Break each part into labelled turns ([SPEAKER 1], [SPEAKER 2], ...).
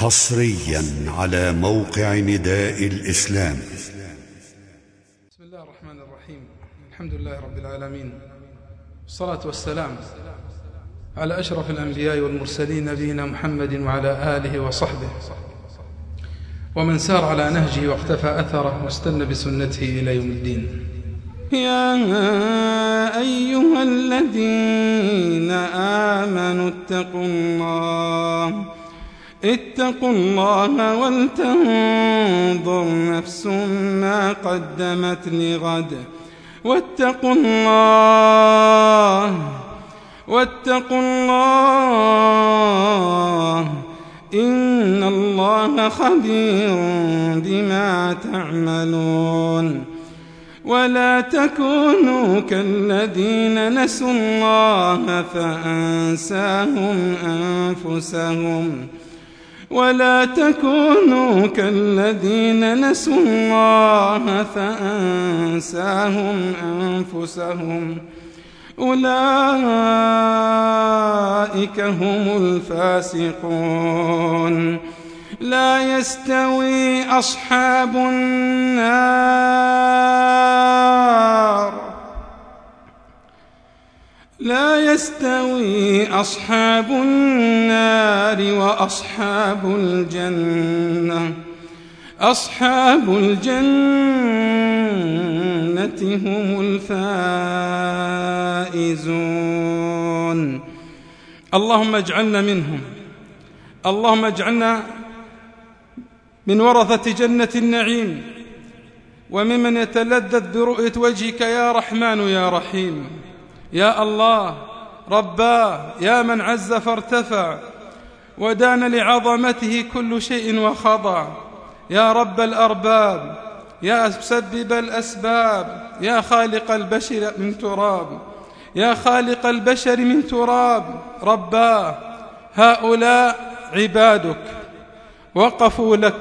[SPEAKER 1] حصريا على موقع نداء الإسلام.
[SPEAKER 2] بسم الله الرحمن الرحيم. الحمد لله رب العالمين، والصلاة والسلام على أشرف الأنبياء والمرسلين نبينا محمد وعلى آله وصحبه ومن سار على نهجه واقتفى أثره واستنى بسنته إلى يوم الدين.
[SPEAKER 3] يا أيها الذين آمنوا اتقوا الله ولتنظر نفس ما قدمت لغد واتقوا الله إن الله خبير بما تعملون. ولا تكونوا كالذين نسوا الله فأنساهم أنفسهم أولئك هم الفاسقون. لا يستوي أصحاب النار وأصحاب الجنة. أصحاب الجنة هم الفائزون. اللهم اجعلنا منهم، اللهم اجعلنا من ورثة جنة النعيم وممن يتلذذ برؤية وجهك يا رحمن يا رحيم. يا الله رباه، يا من عز فارتفع ودان لعظمته كل شيء وخضع. يا رب الأرباب، يا مسبب الأسباب، يا خالق البشر من تراب، رباه هؤلاء عبادك وقفوا لك،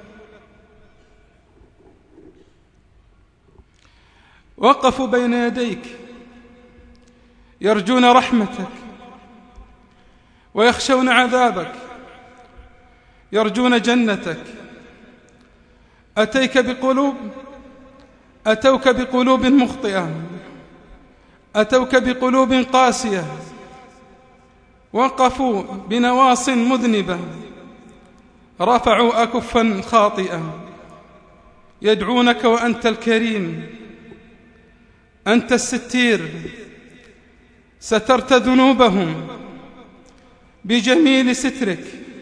[SPEAKER 3] وقفوا بين يديك يرجون رحمتك ويخشون عذابك، يرجون جنتك. أتوك بقلوب مخطئة، أتوك بقلوب قاسية، وقفوا بنواص مذنبة، رفعوا أكفا خاطئة، يدعونك وأنت الكريم، أنت الستير، سترت ذنوبهم بجميل سترك.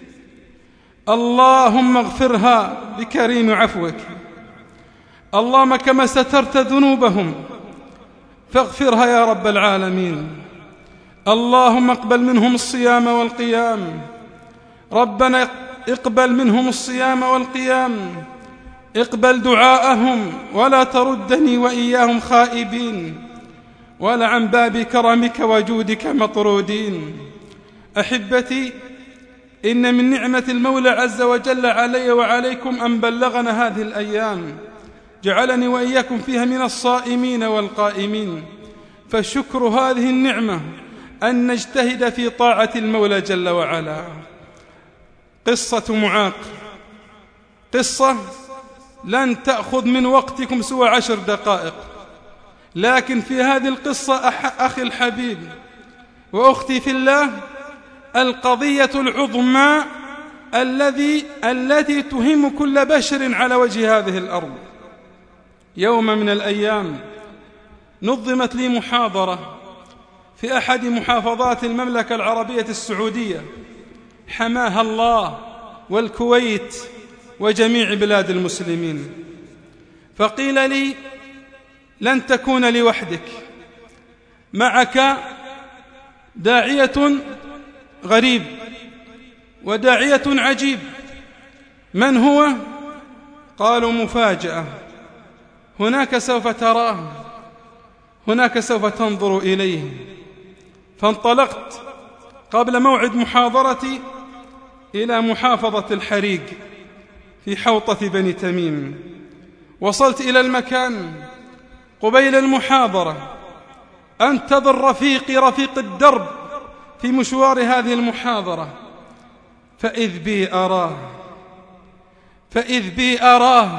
[SPEAKER 3] اللهم اغفرها بكريم عفوك. اللهم كما سترت ذنوبهم فاغفرها يا رب العالمين. اللهم اقبل منهم الصيام والقيام، ربنا اقبل منهم الصيام والقيام، اقبل دعاءهم ولا تردني وإياهم خائبين ولا عن باب كرمك وجودك مطرودين. أحبتي، إن من نعمة المولى عز وجل علي وعليكم أن بلغنا هذه الأيام، جعلني وإياكم فيها من الصائمين والقائمين. فالشكر هذه النعمة أن نجتهد في طاعة المولى جل وعلا. قصة معاق، قصة لن تأخذ من وقتكم سوى 10 دقائق، لكن في هذه القصة أخي الحبيب وأختي في الله القضية العظمى التي تهم كل بشر على وجه هذه الأرض. يوم من الأيام نظمت لي محاضرة في أحد محافظات المملكة العربية السعودية حماها الله، والكويت وجميع بلاد المسلمين. فقيل لي: لن تكون لوحدك، معك داعية غريب وداعية عجيب. من هو؟ قالوا: مفاجأة، هناك سوف تراه، هناك سوف تنظر إليه. فانطلقت قبل موعد محاضرتي إلى محافظة الحريق في حوطة بني تميم. وصلت إلى المكان قبيل المحاضرة، أنتظر رفيق الدرب في مشوار هذه المحاضرة. فإذ بي أراه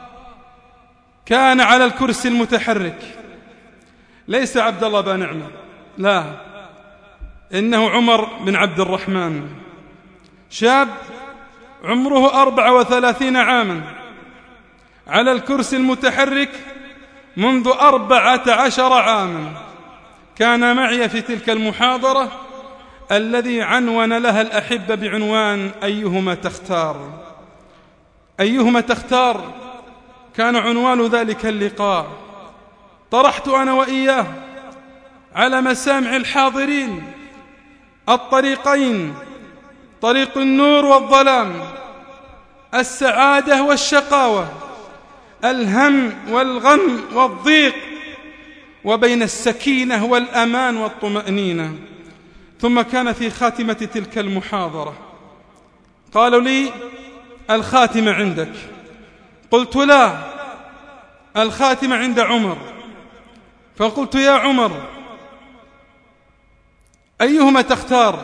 [SPEAKER 3] كان على الكرسي المتحرك. ليس عبد الله بن نعمة، لا، إنه عمر بن عبد الرحمن، شاب عمره 34 عاما، على الكرسي المتحرك منذ 14 عاما. كان معي في تلك المحاضرة الذي عنون لها الأحبة بعنوان أيهما تختار. أيهما تختار كان عنوان ذلك اللقاء. طرحت أنا وإياه على مسامع الحاضرين الطريقين، طريق النور والظلام، السعادة والشقاوة، الهم والغم والضيق، وبين السكينة والأمان والطمأنينة. ثم كان في خاتمة تلك المحاضرة قالوا لي: الخاتمة عندك. قلت: لا، الخاتمة عند عمر. فقلت: يا عمر، أيهما تختار؟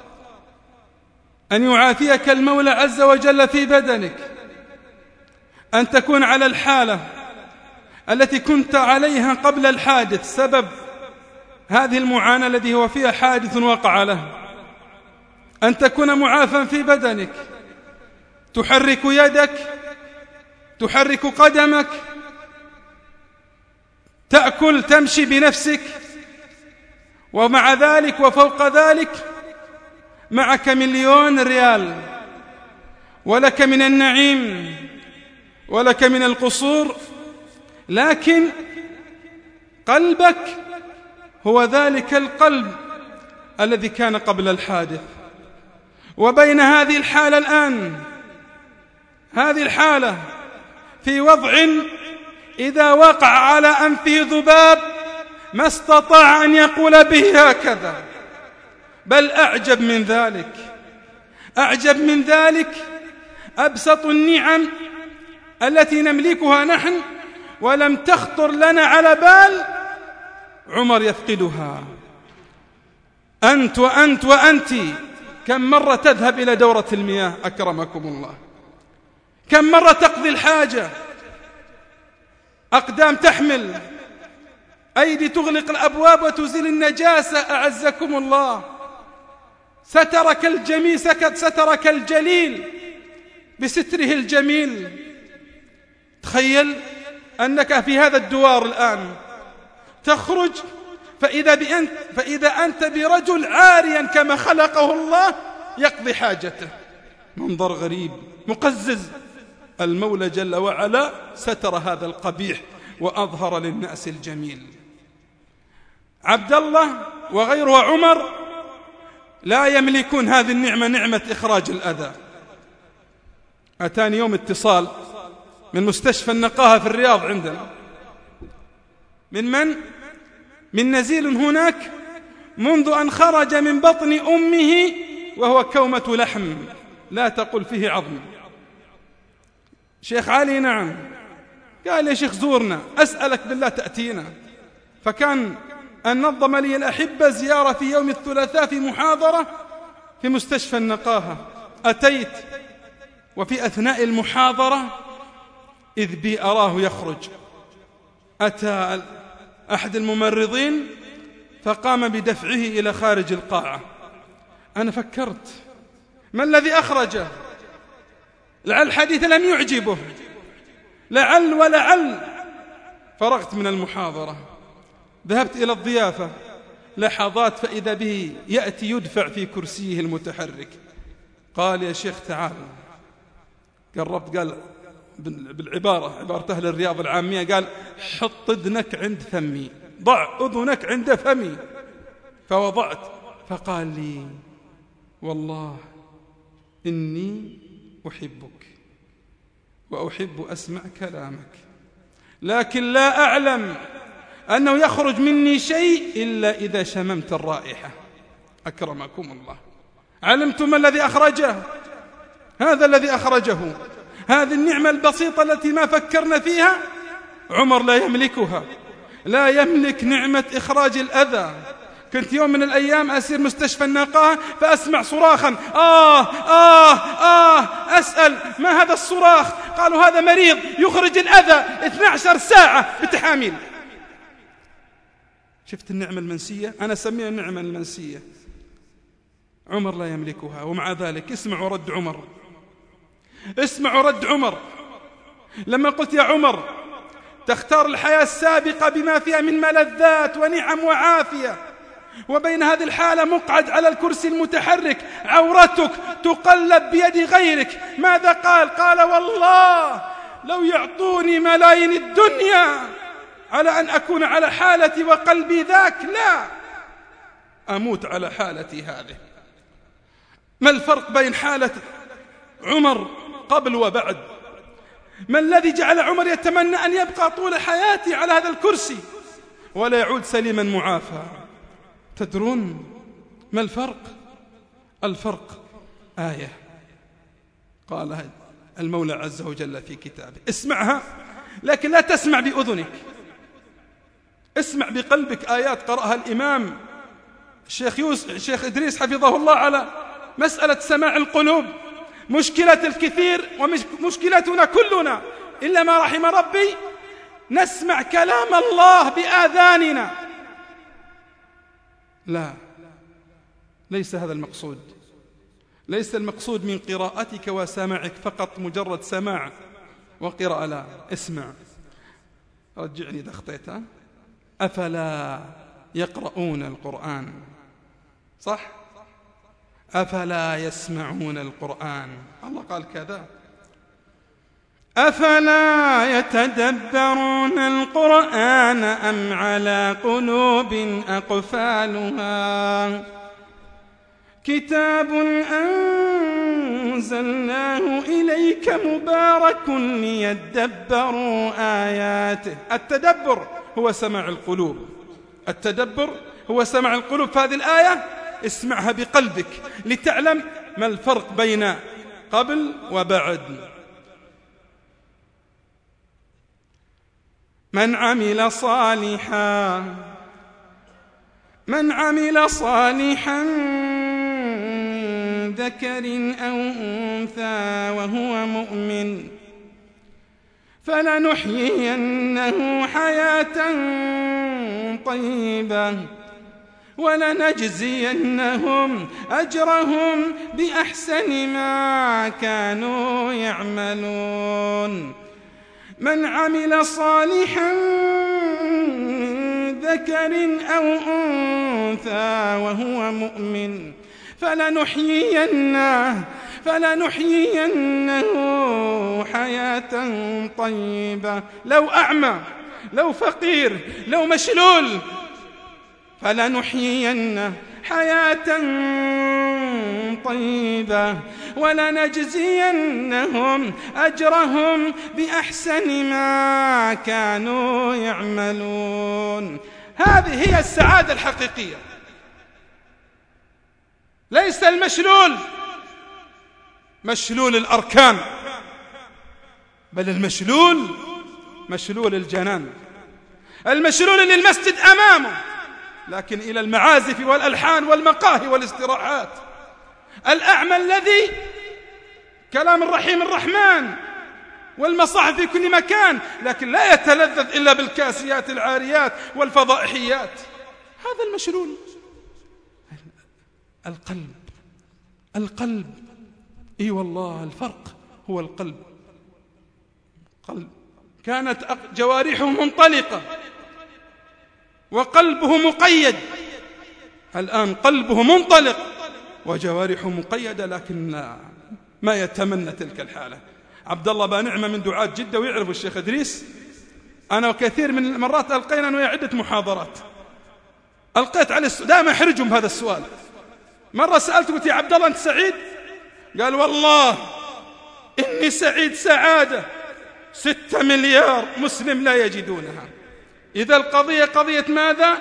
[SPEAKER 3] أن يعافيك المولى عز وجل في بدنك، أن تكون على الحالة التي كنت عليها قبل الحادث سبب هذه المعاناة الذي هو فيها حادث وقع له، أن تكون معافى في بدنك، تحرك يدك، تحرك قدمك، تأكل، تمشي بنفسك، ومع ذلك وفوق ذلك معك 1,000,000 ريال، ولك من النعيم ولك من القصور، لكن قلبك هو ذلك القلب الذي كان قبل الحادث. وبين هذه الحالة الآن، هذه الحالة في وضع إذا وقع على أنفه ذباب ما استطاع أن يقول به هكذا، بل أعجب من ذلك، أعجب من ذلك أبسط النعم التي نملكها نحن ولم تخطر لنا على بال عمر يفقدها. أنت وأنت وأنت كم مرة تذهب إلى دورة المياه أكرمكم الله؟ كم مرة تقضي الحاجة؟ أقدام تحمل، أيدي تغلق الأبواب وتزيل النجاسة أعزكم الله. سترك الجميل، سترك الجليل بستره الجميل. تخيل أنك في هذا الدوار الآن تخرج فإذا أنت برجل عاريا كما خلقه الله يقضي حاجته. منظر غريب مقزز. المولى جل وعلا ستر هذا القبيح وأظهر للناس الجميل. عبد الله وغيره عمر لا يملكون هذه النعمة، نعمة إخراج الأذى. أتاني يوم اتصال من مستشفى النقاهة في الرياض عندنا، من نزيل هناك منذ أن خرج من بطن أمه وهو كومة لحم لا تقل فيه عظم. شيخ علي: نعم. قال: يا شيخ زورنا، أسألك بالله تأتينا. فكان أن نظم لي الأحبة زيارة في يوم الثلاثاء في محاضرة في مستشفى النقاهة. أتيت، وفي أثناء المحاضرة إذ بي أراه يخرج. أتى أحد الممرضين فقام بدفعه إلى خارج القاعة. أنا فكرت ما الذي أخرجه؟ لعل الحديث لم يعجبه، لعل ولعل. فرغت من المحاضرة، ذهبت إلى الضيافة، لحظات فإذا به يأتي يدفع في كرسيه المتحرك. قال: يا شيخ تعال. قربت، قال عبارة أهل الرياض العامية، قال: حط أذنك عند فمي، ضع أذنك عند فمي. فوضعت. فقال لي: والله إني أحبك وأحب أسمع كلامك، لكن لا أعلم أنه يخرج مني شيء إلا إذا شممت الرائحة. أكرمكم الله. علمتم ما الذي أخرجه؟ هذا الذي أخرجه، هذه النعمة البسيطة التي ما فكرنا فيها. عمر لا يملكها، لا يملك نعمة إخراج الأذى. كنت يوم من الأيام أسير مستشفى النقاهة فأسمع صراخا أسأل ما هذا الصراخ؟ قالوا هذا مريض يخرج الأذى 12 ساعة بتحاميل. شفت النعمة المنسية؟ أنا أسميها النعمة المنسية. عمر لا يملكها، ومع ذلك اسمعوا رد عمر، اسمعوا رد عمر لما قلت يا عمر تختار الحياة السابقة بما فيها من ملذات ونعم وعافية، وبين هذه الحالة مقعد على الكرسي المتحرك عورتك تقلب بيد غيرك. ماذا قال؟ قال والله لو يعطوني ملايين الدنيا على أن أكون على حالتي وقلبي ذاك، لا أموت على حالتي هذه. ما الفرق بين حالة عمر قبل وبعد؟ ما الذي جعل عمر يتمنى أن يبقى طول حياتي على هذا الكرسي ولا يعود سليما معافى؟ تدرون ما الفرق؟ الفرق آية قالها المولى عز وجل في كتابه، اسمعها لكن لا تسمع بأذنك، اسمع بقلبك. آيات قرأها الإمام الشيخ إدريس حفظه الله على مسألة سماع القلوب. مشكلة الكثير ومشكلتنا كلنا إلا ما رحم ربي نسمع كلام الله بآذاننا. لا، ليس هذا المقصود. ليس المقصود من قراءتك وسماعك فقط مجرد سماع وقراءة، لا، اسمع. رجعني إذا أخطيتها. أفلا يقرؤون القرآن؟ صح؟ أفلا يسمعون القرآن؟ الله قال كذا. أفلا يتدبرون القرآن أم على قلوب أقفالها؟ كتاب أنزلناه إليك مبارك ليدبروا آياته. التدبر هو سماع القلوب، التدبر هو سماع القلوب. فهذه الآية اسمعها بقلبك لتعلم ما الفرق بين قبل وبعد. من عمل صالحا ذكر أو أنثى وهو مؤمن فلنحيينه حياة طيبة ولنجزينهم أجرهم بأحسن ما كانوا يعملون. من عمل صالحا ذكر أو أنثى وهو مؤمن فلنحيينه حياة طيبة. لو أعمى، لو فقير، لو مشلول، فلنحيينه حياة طيبة ولنجزينهم أجرهم بأحسن ما كانوا يعملون. هذه هي السعادة الحقيقية. ليس المشلول مشلول الأركان، بل المشلول مشلول الجنان، المشلول اللي المسجد أمامه لكن إلى المعازف والألحان والمقاهي والاستراحات. الأعمى الذي كلام الرحيم الرحمن والمصاحف في كل مكان لكن لا يتلذذ إلا بالكاسيات العاريات والفضائحيات. هذا المشلول. القلب اي والله الفرق هو القلب. كانت جوارحه منطلقة وقلبه مقيد، الآن قلبه منطلق وجوارحه مقيدة لكن ما يتمنى تلك الحالة. عبد الله بانعمة من دعاة جدة ويعرف الشيخ إدريس، أنا وكثير من المرات ألقينا أنه عدة محاضرات، ألقيت عليه دائما أحرجهم بهذا السؤال. مرة سألته قلت يا عبد الله أنت سعيد؟ قال والله إني سعيد سعادة 6 مليار مسلم لا يجدونها. إذا القضية قضية ماذا؟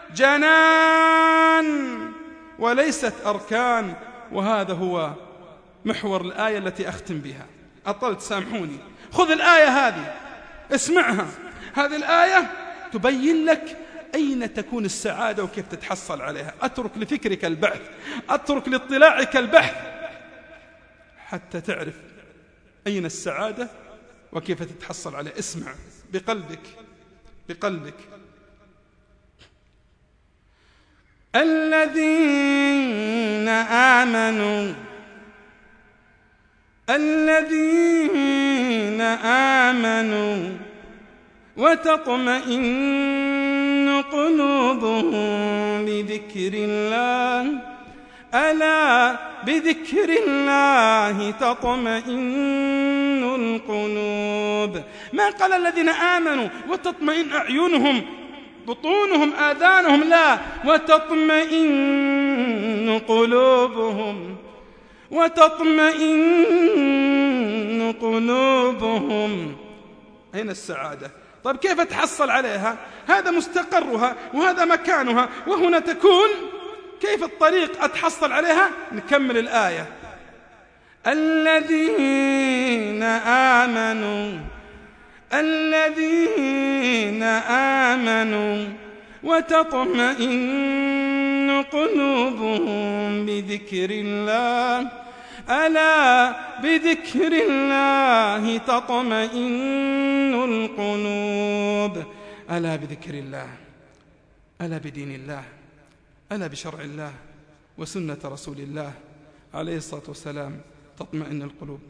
[SPEAKER 3] جنان وليست أركان. وهذا هو محور الآية التي أختم بها. أطلت سامحوني. خذ الآية هذه اسمعها. هذه الآية تبين لك أين تكون السعادة وكيف تتحصل عليها. أترك لفكرك البحث، أترك لاطلاعك البحث حتى تعرف أين السعادة وكيف تتحصل عليها. اسمع بقلبك. الذين آمنوا وتطمئن قلوبهم بذكر الله، ألا بذكر الله تطمئن القلوب. ما قال الذين آمنوا وتطمئن أعينهم بطونهم آذانهم، لا، وتطمئن قلوبهم، وتطمئن قلوبهم. أين السعادة؟ طيب كيف تحصل عليها؟ هذا مستقرها وهذا مكانها وهنا تكون. كيف الطريق أتحصل عليها؟ نكمل الآية. الذين آمنوا وتطمئن قلوبهم بذكر الله، ألا بذكر الله تطمئن القلوب. ألا بذكر الله، ألا بدين الله، ألا بشرع الله وسنة رسول الله عليه الصلاة والسلام تطمئن القلوب.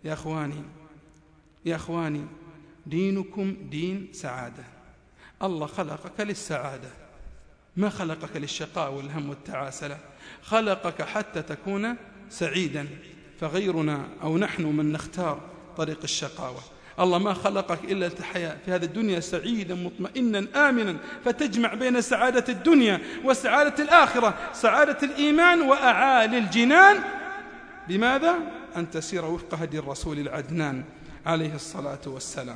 [SPEAKER 3] يا أخواني دينكم دين سعادة. الله خلقك للسعادة، ما خلقك للشقاء والهم والتعاسة، خلقك حتى تكون سعيدا. فغيرنا أو نحن من نختار طريق الشقاوة. الله ما خلقك إلا لتحيا في هذه الدنيا سعيدا مطمئنا آمنا، فتجمع بين سعادة الدنيا وسعادة الآخرة، سعادة الإيمان وأعالي الجنان. بماذا؟ أن تسير وفق هدي الرسول العدنان عليه الصلاة والسلام.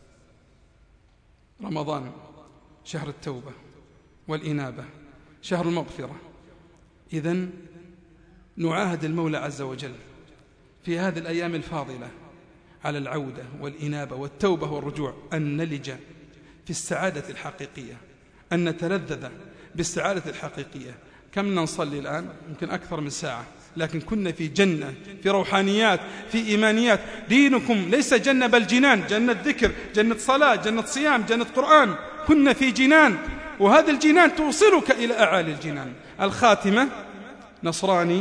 [SPEAKER 3] رمضان شهر التوبة والإنابة، شهر المغفرة. إذن نعاهد المولى عز وجل في هذه الأيام الفاضلة على العودة والإنابة والتوبة والرجوع، أن نلج في السعادة الحقيقية، أن نتلذذ بالسعادة الحقيقية. كم نصلي الآن؟ يمكن أكثر من ساعة، لكن كنا في جنة، في روحانيات، في إيمانيات. دينكم ليس جنة بل جنان، جنة ذكر، جنة صلاة، جنة صيام، جنة قرآن. كنا في جنان، وهذا الجنان توصلك إلى أعالي الجنان. الخاتمة: نصراني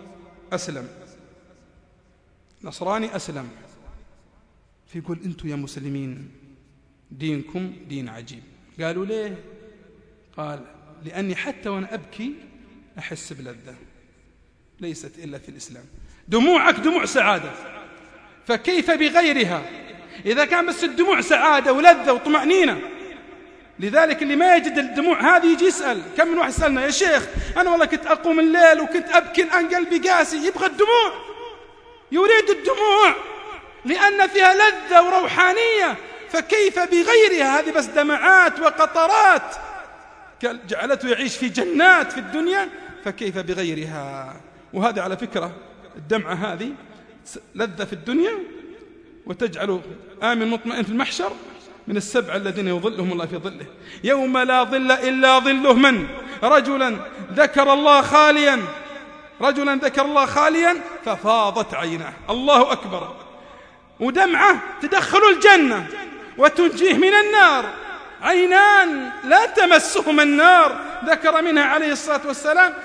[SPEAKER 3] أسلم فيقول أنتم يا مسلمين دينكم دين عجيب. قالوا ليه؟ قال لأني حتى وأنا أبكي أحس بلذة ليست إلا في الإسلام. دموعك دموع سعادة، فكيف بغيرها؟ إذا كان بس الدموع سعادة ولذة وطمأنينة. لذلك اللي ما يجد الدموع هذه يجي يسأل. كم من واحد سألنا: يا شيخ أنا والله كنت أقوم الليل وكنت أبكي، الآن قلبي قاسي. يبغى الدموع، يريد الدموع لأن فيها لذة وروحانية. فكيف بغيرها؟ هذه بس دمعات وقطرات جعلته يعيش في جنات في الدنيا، فكيف بغيرها؟ وهذا على فكرة الدمعة هذه لذة في الدنيا وتجعله آمن مطمئن في المحشر، من السبع الذين يظلهم الله في ظله يوم لا ظل إلا ظله. من؟ رجلا ذكر الله خاليا ففاضت عيناه. الله أكبر. ودمعة تدخل الجنة وتنجيه من النار. عينان لا تمسهما النار، ذكر منها عليه الصلاة والسلام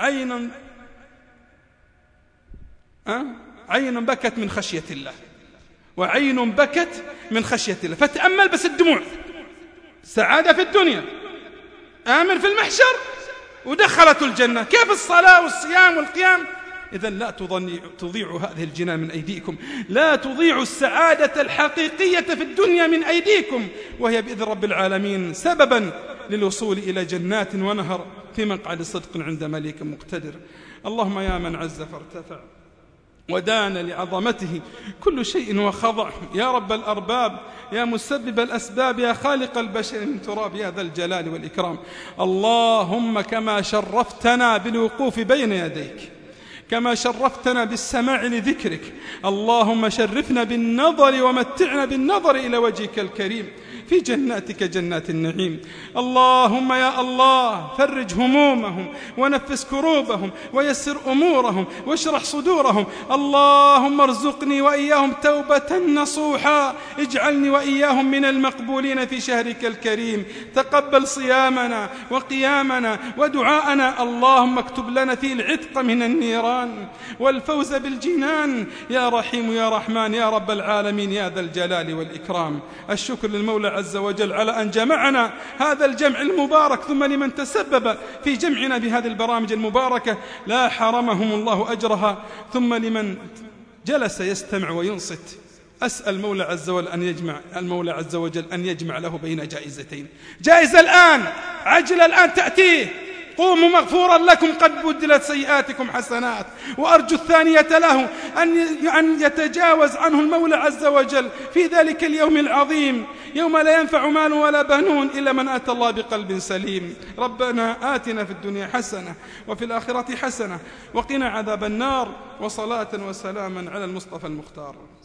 [SPEAKER 3] عين بكت من خشية الله، وعين بكت من خشية الله. فتأمل بس الدموع، سعادة في الدنيا، آمن في المحشر، ودخلت الجنة. كيف الصلاة والصيام والقيام؟ إذن لا تضيعوا هذه الجنان من أيديكم، لا تضيعوا السعادة الحقيقية في الدنيا من أيديكم، وهي بإذن رب العالمين سببا للوصول إلى جنات ونهر في مقعد صدق عند مليك مقتدر. اللهم يا من عز فارتفع ودان لعظمته كل شيء وخضع، يا رب الأرباب، يا مسبب الأسباب، يا خالق البشر من تراب، يا ذا الجلال والإكرام. اللهم كما شرفتنا بالوقوف بين يديك، كما شرفتنا بالسماع لذكرك، اللهم شرفنا بالنظر ومتعنا بالنظر إلى وجهك الكريم. في جناتك جنات النعيم. اللهم يا الله فرج همومهم ونفس كروبهم ويسر أمورهم واشرح صدورهم. اللهم ارزقني وإياهم توبة نصوحا، اجعلني وإياهم من المقبولين في شهرك الكريم. تقبل صيامنا وقيامنا ودعاءنا. اللهم اكتب لنا فيه العتق من النيران والفوز بالجنان يا رحيم يا رحمن يا رب العالمين يا ذا الجلال والإكرام. الشكر للمولى عز وجل على أن جمعنا هذا الجمع المبارك، ثم لمن تسبب في جمعنا بهذه البرامج المباركة لا حرمهم الله أجرها، ثم لمن جلس يستمع وينصت. أسأل المولى عز وجل أن يجمع له بين جائزتين: جائزة الآن عجل الآن تأتيه، قوموا مغفورا لكم قد بدلت سيئاتكم حسنات، وأرجو الثانية له أن يتجاوز عنه المولى عز وجل في ذلك اليوم العظيم يوم لا ينفع مال ولا بنون إلا من أتى الله بقلب سليم. ربنا آتنا في الدنيا حسنة وفي الآخرة حسنة وقنا عذاب النار، وصلاة وسلاما على المصطفى المختار.